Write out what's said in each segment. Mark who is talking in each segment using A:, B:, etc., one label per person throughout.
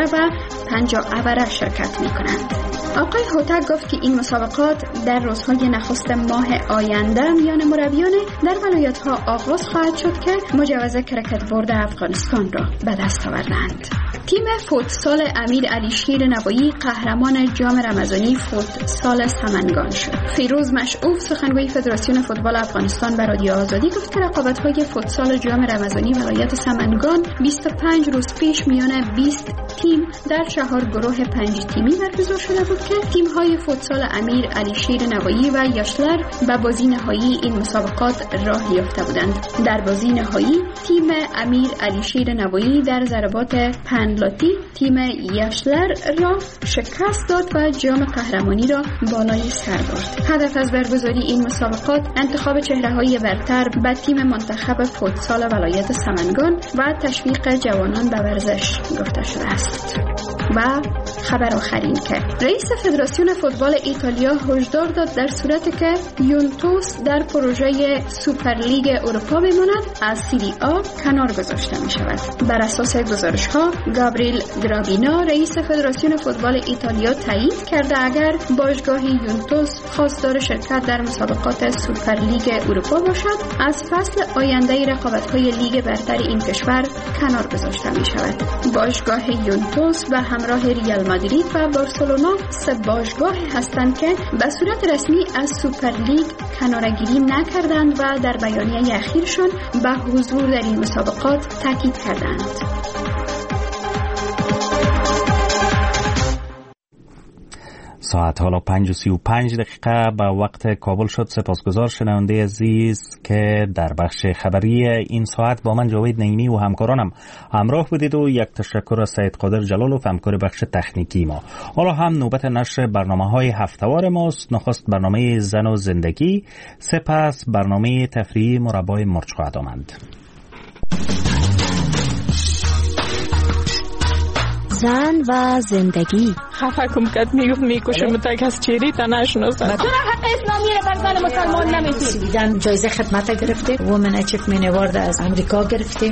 A: و 50 ابره شرکت می‌کنند. آقای هوتک گفت که این مسابقات در روزهای نخست ماه آینده میان مربیان در ولایت‌ها آغاز خواهد شد که مجوز کرکت برد افغانستان را به دست آوردند. تیم فوتسال امیر علیشیر نوایی قهرمان جام رمضانی فوتسال سمنگان شد. فیروز مشعوف سخنگوی فدراسیون فوتبال افغانستان به رادیو آزادی گفت که رقابت‌های فوتسال جام رمضانی ولایت سمنگان 25 روز پیش میان 20 تیم در 4 گروه 5 تیمی برگزار شده بود که تیم‌های فوتسال امیر علیشیر نوایی و یاشلر به بازی نهایی این مسابقات راه یافته بودند. در بازی نهایی تیم امیر علیشیر نوایی در ضربات پنالتی تیم یاشلر را شکست داد و جام قهرمانی را بالای سر برد. هدف از برگزاری این مسابقات انتخاب چهره‌های برتر به تیم منتخب فوتسال ولایت سمنگان و تشویق جوانان به ورزش گفته شده است. و خبر آخرین که رئیس فدراسیون فوتبال ایتالیا هشدار داد در صورتی که یوونتوس در پروژه سوپرلیگ اروپا بماند از سری آ کنار گذاشته می شود. بر اساس گزارش ها گابریل گرابینا رئیس فدراسیون فوتبال ایتالیا تایید کرده اگر باشگاه یوونتوس خواستار شرکت در مسابقات سوپرلیگ اروپا باشد از فصل آینده رقابت‌های لیگ برتر این کشور کنار گذاشته می شود. باشگاه یوونتوس و همراه ریال مادرید و بارسلونا 3 باشگاه هستند که به صورت رسمی از سوپرلیگ کناره‌گیری نکردند و در بیانیه اخیرشان به حضور در این مسابقات تاکید کردند.
B: ساعت حالا 5:35 به وقت کابل شد. سپاسگزار شنونده عزیز که در بخش خبری این ساعت با من جاوید نعیمی و همکارانم همراه بودید و یک تشکر از سید قادر جلالوف همکار بخش تکنیکی ما. حالا هم نوبت نشر برنامه‌های هفته‌وار ماست. نخست برنامه زن و زندگی، سپس برنامه تفریحی مربای مرچ خواهد آمد.
C: زن و زندگی.
D: خفه کم کد میکشم تک از چیری تا نشناسم.
E: تو حق اسلامی رو بر زن مسلمان نمیدی.
F: دیدن جایزه خدمت گرفته. وومن اچیومنت اوارد از امریکا گرفته.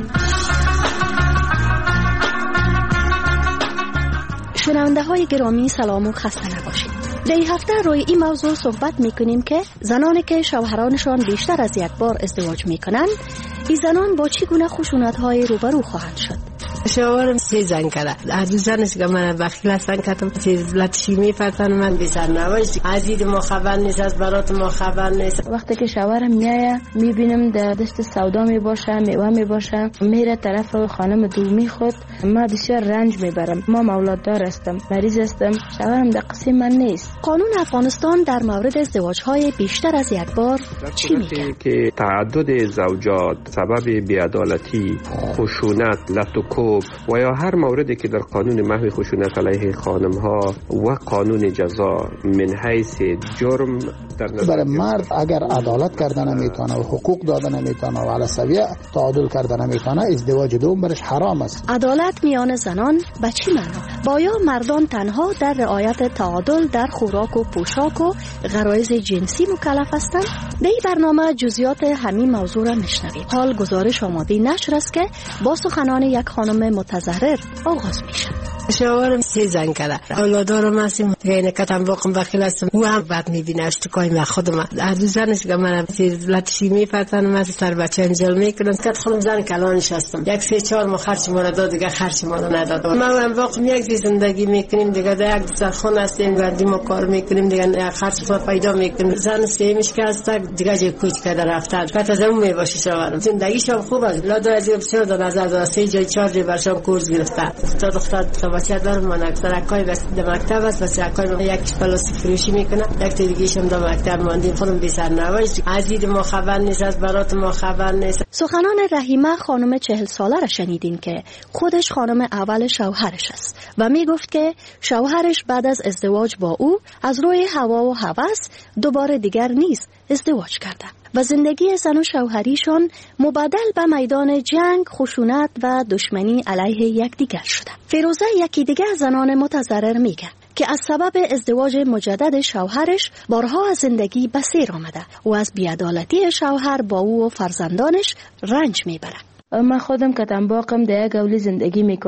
C: شنونده های گرامی سلام و خسته نباشید. در این هفته روی این موضوع صحبت میکنیم که زنانی که شوهرانشان بیشتر از یک بار ازدواج میکنند، این زنان با چگونه خشونت‌های روبرو خواهند شد.
G: شوهرم 3 زن کرده. از دو زنش که من بخیل هستن کردم چیز لطشی میفتن من بیزر نوشت. عزیز ما خبر نیست، از برات ما خبر نیست.
H: وقتی که شوهرم میایه میبینم در دست سودا میباشه، میوه میباشه، میره طرف خانم دومی خود، ما بسیار رنج میبرم. ما مولاددار هستم، مریض هستم، شوهرم در قسم من نیست.
C: قانون افغانستان در مورد ازدواج‌های بیشتر از یک بار چی میگه؟
I: که تعدد زوجات سبب بی‌عدالتی، خشونت، لطو و یا هر موردی که در قانون محو خشونت علیه خانم‌ها و قانون جزا من حیث جرم در نظر
J: برای مرد اگر عدالت کردن نمیتونه و حقوق دادن نمیتونه و علی سویه تعادل کردن نمیتونه، ازدواج دوم برش حرام است.
C: عدالت میان زنان به چی معنا؟ بایا مردان تنها در رعایت تعادل در خوراک و پوشاک و غرایز جنسی مکلف هستند؟ در این برنامه جزئیات همین موضوع را میشنوید. حال گزارش آماده نشر است که با سخنان یک خانم متضرر آغاز میشه.
G: شوهرم 3 زن کرده. اولادارم هستیم که کتم باقم بخیل هستم. او هم بد میبینه اشتکای من خودم. از دو زنش که من چیز لطشی میفتن من سر بچه انجل میکنم. کت خودم زن کلانش هستم. 1-3-4 ما خرچ ما را داد دیگه خرچ ما را نداد. ما هم باقم یک زندگی میکنیم دیگه در یک سرخون هستیم گردیم و کار میکنیم دیگه خرچ خود پیدا میکنیم. زن سیمش که هست دیگه جای کوچ کرده رفته. کت از اون میباشه شوهرم. زندگیشم خوب است. لادا از بسیار در نظر داشت 3 جای 4 جای برشام کورس گرفته. تا دختر بچه دارم من اکثر اکای بس در مکتب است بس اکای من یکیش پلاس فروشی میکنه یک دیگه‌ش هم در مکتب ماندیم خودم بی‌سر نوشت. عزیز ما خبر نیست، از برات ما خبر نیست.
C: سخنان رحیمه خانم 40 ساله را شنیدین که خودش خانم اول شوهرش است و میگفت که شوهرش بعد از ازدواج با او از روی هوا و هوس دوباره دیگر نیز ازدواج کرده و زندگی زن و شوهریشان مبدل به میدان جنگ، خشونت و دشمنی علیه یکدیگر شده. فیروزه یکی دیگر زنان متضرر میگه که از سبب ازدواج مجدد شوهرش بارها از زندگی به سیر آمده و از بی‌عدالتی شوهر با او و فرزندانش رنج میبره.
H: من خودم کتم باقم در یک اولی زندگی میکنم.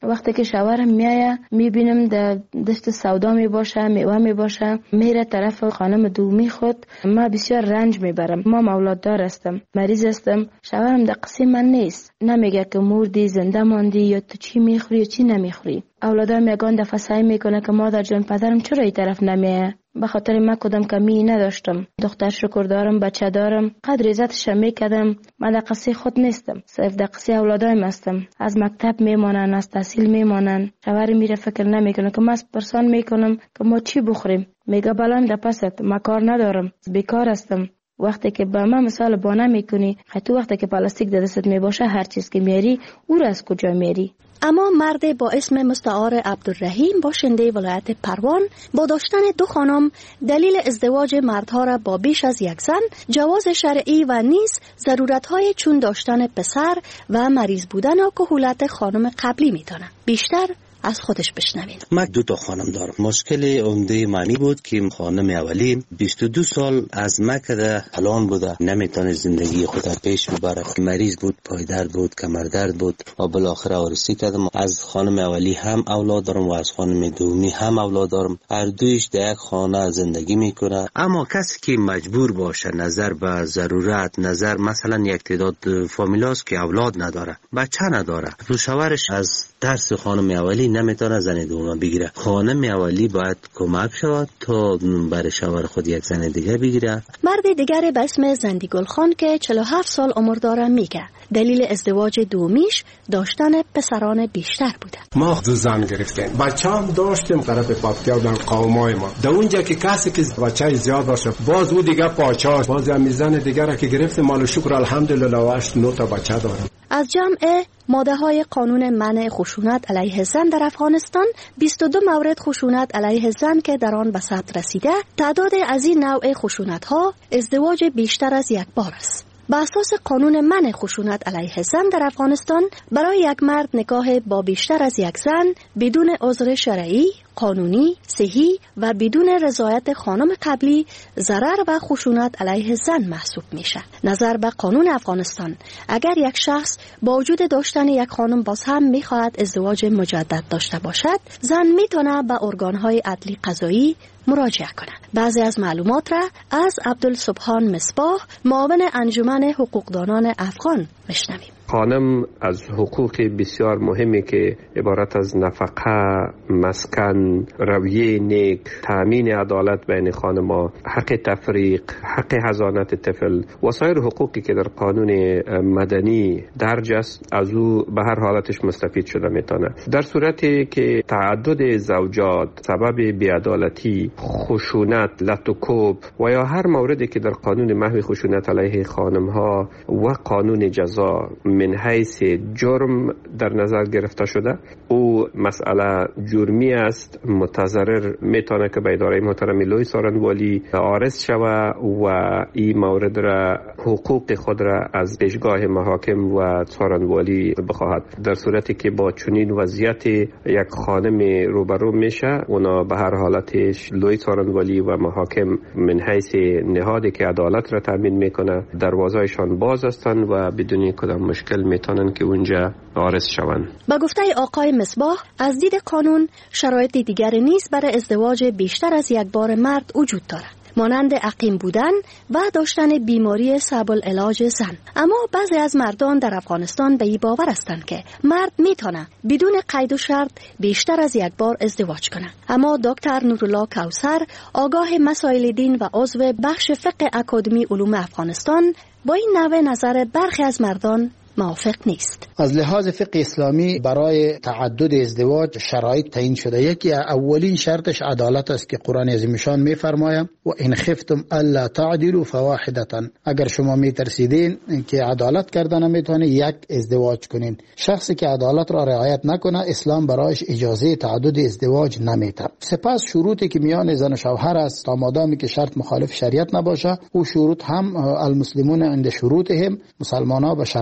H: وقتی که شوهرم میایه میبینم در دشت سودا میباشه، میوه میباشه، میره طرف خانم دومی خود، ما بسیار رنج میبرم. ما اولاددار هستم، مریض هستم. شوهرم در قصه من نیست، نمیگه که مردی، زنده ماندی، یا تو چی میخوری یا چی نمیخوری. اولادم یگان دفعه سعی میکنه که مادر جان پدرم چرا این طرف نمیایه؟ به خاطر من کدام کمی نداشتم، دختر شکر دارم، بچه دارم، قدر عزتش میکردم. من در قصه خود نیستم، صرف در قصه اولادایم هستم. از مکتب میمانن، از تحصیل میمانن. شوهر میره فکر نمیکنه که من پرسان میکنم که ما چی بخوریم، میگه بلند در پست، ما کار ندارم، بیکار هستم. وقتی که با من مثال بانه میکنی، تو وقتی که پلاستیک در دستت میباشه، هر چیز که میاری او را از کجا میاری؟
C: اما مرد با اسم مستعار عبدالرحیم باشنده ولایت پروان با داشتن 2 خانم دلیل ازدواج مردها را با بیش از یک زن، جواز شرعی و نیز ضرورت‌های چون داشتن پسر و مریض بودن و کهولت خانم قبلی می‌داند. بیشتر از خودش بشنوین.
K: من 2 خانم دارم. مشکل عمده معنی بود که خانم اولی 22 سال از مکه پلان بوده، نمیتونه زندگی خود را پیش ببره. مریض بود، پایدرد بود، کمردرد بود و بالاخره آرسی کردم. از خانم اولی هم اولاد دارم و از خانم دومی هم اولاد دارم. هر دویش در یک خانه زندگی میکنه. اما کسی که مجبور باشه نظر به ضرورت، نظر مثلا یک تعداد فامیلاست که اولاد نداره، بچه نداره، تو شوهرش از درس خانم اولی نمیتونه زن دوم بگیره. خانم اولی باید کمک شود تا برای شوهر خود یک زن دیگه بگیره.
C: مرد دیگر به اسم زندی گلخان که 47 سال عمر داره میگه دلیل ازدواج دومیش داشتن پسران بیشتر بوده.
L: ما 2 زن گرفتیم، بچه هم داشتیم طرف پاپتیا در قومای ما. در اونجا که کسی که بچه زیاد باشه باز او دیگه پاچاش، باز هم زن دیگر را که گرفتیم مال شکر الحمدلله و 8-9 تا بچه دارم.
C: از جمع ماده‌های قانون منع خشونت علیه زن در افغانستان 22 مورد خشونت علیه زن که در آن به ثبت رسیده، تعداد از این نوع خشونت‌ها ازدواج بیشتر از یک بار است. بر اساس قانون منع خشونت علیه زن در افغانستان برای یک مرد نکاح با بیشتر از یک زن بدون عذر شرعی، قانونی، صحی و بدون رضایت خانم قبلی ضرر و خشونت علیه زن محسوب میشه. نظر به قانون افغانستان، اگر یک شخص با وجود داشتن یک خانم باز هم میخواهد ازدواج مجدد داشته باشد، زن میتونه به ارگانهای عدلی قضایی مراجعه کنند. بعضی از معلومات را از عبدالسبحان مصباح، معاون انجمن حقوقدانان افغان بشنویم.
I: خانم از حقوق بسیار مهمی که عبارت از نفقه، مسکن، رویه نیک، تامین عدالت بین خانم‌ها، حق تفریق، حق حضانت طفل و سایر حقوقی که در قانون مدنی درج است، از او به هر حالتش مستفید شده میتونه. در صورتی که تعدد زوجات سبب بی‌عدالتی، خشونت، لطوکوب و یا هر موردی که در قانون محو خشونت علیه خانم‌ها و قانون جزا من حیث جرم در نظر گرفته شده، او مسئله جرمی است، متضرر میتونه که به اداره محترم لوی سارنوالی عارض شود و این مورد را، حقوق خود را از پیشگاه محاکم و سارنوالی بخواهد. در صورتی که با چنین وضعیت یک خانم روبرو میشه، اونا به هر حالتش لوی سارنوالی و محاکم من حیث نهادی که عدالت را تامین میکنه دروازه‌شان باز هستند و بدون کدام مشکل میتونن که اونجا عارض شوند.
C: با گفته آقای مصباح، از دید قانون شرایط دیگری نیز برای ازدواج بیشتر از یک بار مرد وجود دارد، مانند عقیم بودن و داشتن بیماری صعب العلاج زن. اما بعضی از مردان در افغانستان به این باور هستند که مرد میتونه بدون قید و شرط بیشتر از یک بار ازدواج کنه. اما دکتر نورالله کوثر، آگاه مسائل دین و عضو بخش فقه اکادمی علوم افغانستان، با این نوع نظر برخی از مردان موافق نیست.
J: از لحاظ فقه اسلامی برای تعدد ازدواج شرایط تعیین شده. یکی اولین شرطش عدالت است که قرآن عظیم شان می‌فرماید و ان خفتم الا تعدلوا فواحدة، اگر شما میترسیدین که عدالت کردن نمیتونه، یک ازدواج کنین. شخصی که عدالت را رعایت نکنه، اسلام برایش اجازه تعدد ازدواج نمیده. سپس شروطی که میان زن و شوهر است، تا مادامی که شرط مخالف شریعت نباشه، او شروط هم المسلمون عند شروطهم، مسلمان‌ها به شرطهای خود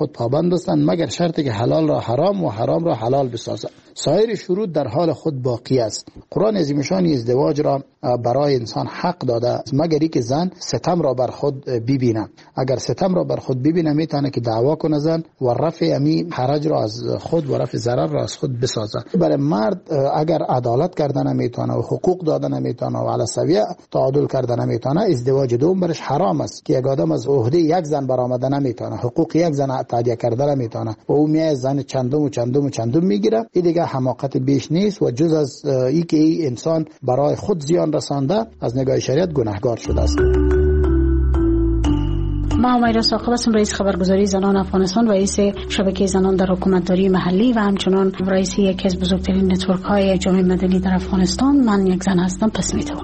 J: خود پابند هستند مگر شرطی که حلال را حرام و حرام را حلال بسازند. سایر شروط در حال خود باقی است. قرآن عظیم شان ازدواج را برای انسان حق داده مگر که زن ستم را بر خود ببینه. اگر ستم را بر خود ببینه میتونه که دعوا کنه زن و رفع امی حرج را از خود و رفع ضرر را از خود بسازه. برای مرد اگر عدالت کردن نمیتونه و حقوق دادن نمیتونه و علی سویه تعادل کردن نمیتونه، ازدواج دوم برش حرام است که یک آدم از عهده یک زن برآمده نمیتونه، حقوق یک زن تادیه کردن نمیتونه و او میای زن چندم میگیره. این دیگه حماقت بیش نیست و جز از ای که ای انسان برای خود زیان رسانده از نگاه شریعت گناهکار شده است.
M: ما امیرا ثاقب هستم، رئیس خبرگزاری زنان افغانستان، رئیس شبکه زنان در حکومتداری محلی و همچنان رئیس یکی از بزرگترین نتورک های جامعه مدنی در افغانستان. من یک زن هستم، پس میتوانم.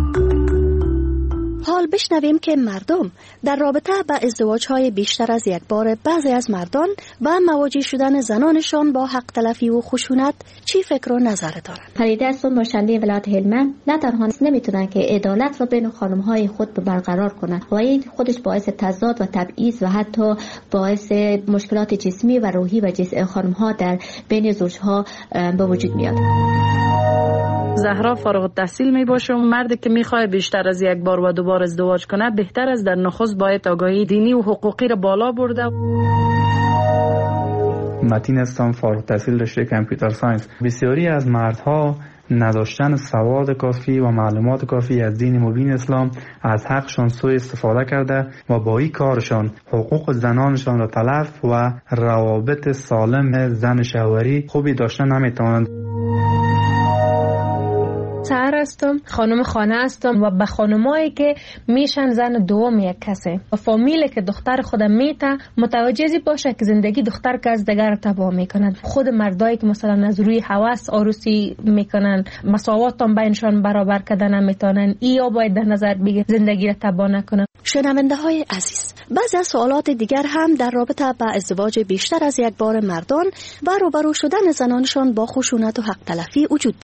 C: حال بشنویم که مردم در رابطه با ازدواج‌های بیشتر از یک بار بعضی از مردان با مواجه شدن زنانشان با حق تلفی و خشونت چی فکر و نظر دارند.
N: پریده هستم، باشنده ولایت هلمند. نه تنها نمیتونن که عدالت را بین خانم‌های خود برقرار کنند و این خودش باعث تضاد و تبعیض و حتی باعث مشکلات جسمی و روحی و خانم‌ها در بین زوجها به وجود میاد.
O: زهرا فارغ التحصیل می باشه. مردی که میخواد بیشتر از یک بار و دوبار ازدواج کنه بهتر است در نخست باید آگاهی دینی و حقوقی را بالا برده.
P: متین هستم، فارغ التحصیل رشته کامپیوتر ساینس. بسیاری از مردها نداشتن سواد کافی و معلومات کافی از دین مبین اسلام از حقشان سوء استفاده کرده و با این کارشان حقوق زنانشان را تلف و روابط سالم زن شوهری خوبی داشته نمیتوانند.
Q: سهر هستم، خانم خانه هستم و به خانمایی که میشن زن دوم یک کسه و فامیل که دختر خودم میته متوجهی باشه که زندگی دختر که از دیگر تباه میکنن. خود مردایی که مثلا از روی هوس عروسی میکنن مساوات هم بینشان برابر کردن نمیتونن، یا باید در نظر بگیر زندگی را تباه نکنن.
C: شنونده های عزیز، بعضی از سوالات دیگر هم در رابطه با ازدواج بیشتر از یک بار مردان و روبرو شدن زنانشان با خشونت و حق تلفی وجود